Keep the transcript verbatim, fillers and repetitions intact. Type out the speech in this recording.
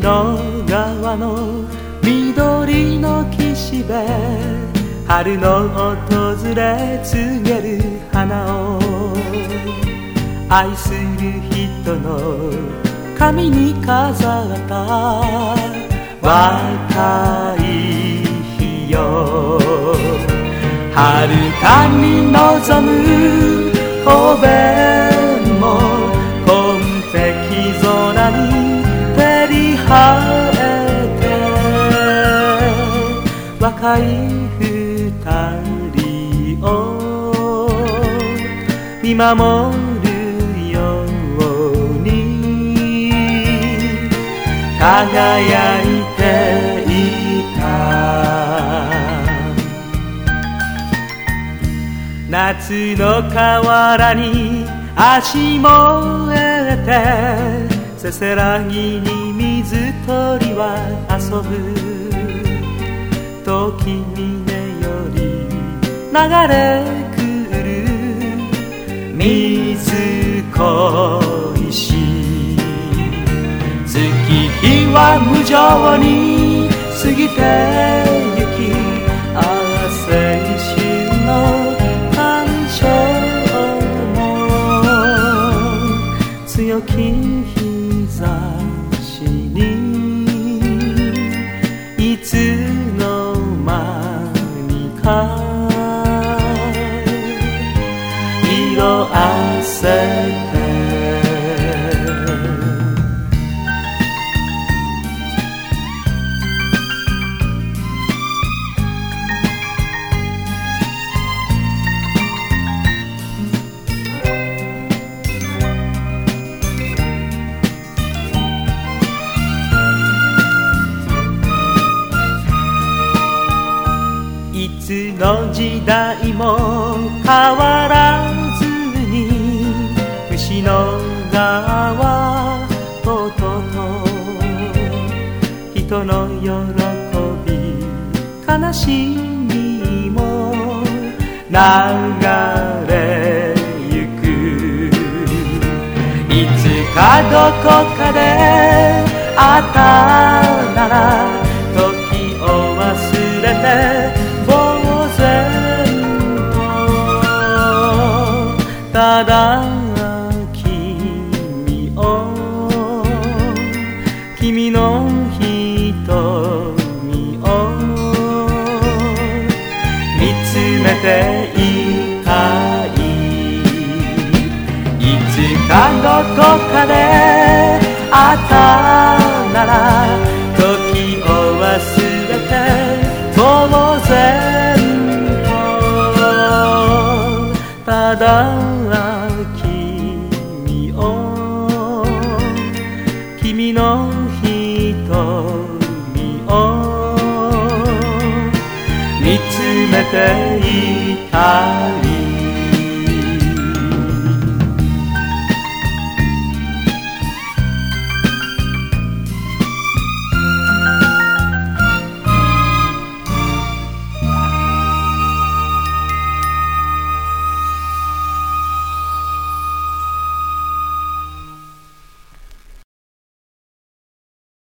野川の緑の岸辺、春の訪れ告げる花を愛する人の髪に飾った若い日よ。遥かに望む神戸も紺碧空に照り映えて、若い二人を見守るように輝いていた。夏の河原に足もえて、せせらぎに水鳥は遊ぶ。時峰より流れ来る水恋しい月日は無情に過ぎてゆき、ああ青春の感傷も強き日差しにいつの間にか色あせて、いつの時代も変わらずに節の川ととと人の喜び悲しみも流れゆく。いつかどこかで会ったなら時を忘れてただ君を君の瞳を見つめていたい。いつかどこかで会ったなら時を忘れて当然とただ君を君の瞳を見つめていたい。